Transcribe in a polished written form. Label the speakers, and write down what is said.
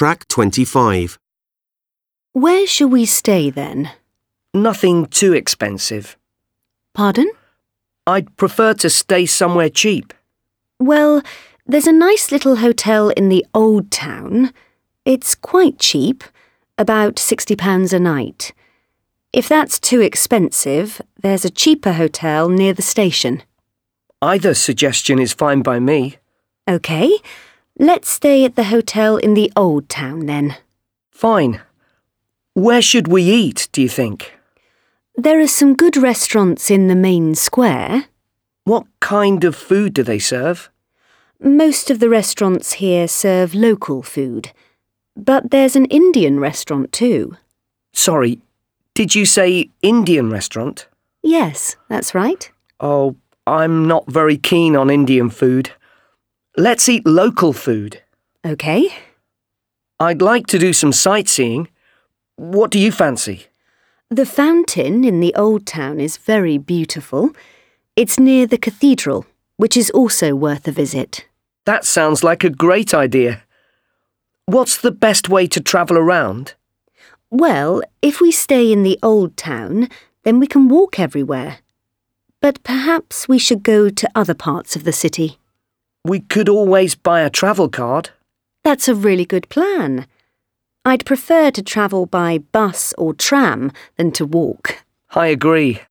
Speaker 1: Track 25.
Speaker 2: Where shall we stay then?
Speaker 3: Nothing too expensive.
Speaker 2: Pardon?
Speaker 3: I'd prefer to stay somewhere cheap.
Speaker 2: Well, there's a nice little hotel in the Old Town. It's quite cheap, about £60 a night. If that's too expensive, there's a cheaper hotel near the station.
Speaker 3: Either suggestion is fine by me.
Speaker 2: OK, let's stay at the hotel in the Old Town then.
Speaker 3: Fine. Where should we eat, do you think?
Speaker 2: There are some good restaurants in the main square.
Speaker 3: What kind of food do they serve?
Speaker 2: Most of the restaurants here serve local food, but there's an Indian restaurant too.
Speaker 3: Sorry, did you say Indian restaurant?
Speaker 2: Yes, that's right.
Speaker 3: Oh, I'm not very keen on Indian food. Let's eat local food.
Speaker 2: OK.
Speaker 3: I'd like to do some sightseeing. What do you fancy?
Speaker 2: The fountain in the Old Town is very beautiful. It's near the cathedral, which is also worth a visit.
Speaker 3: That sounds like a great idea. What's the best way to travel around?
Speaker 2: Well, if we stay in the Old Town, then we can walk everywhere. But perhaps we should go to other parts of the city.
Speaker 3: We could always buy a travel card.
Speaker 2: That's a really good plan. I'd prefer to travel by bus or tram than to walk.
Speaker 3: I agree.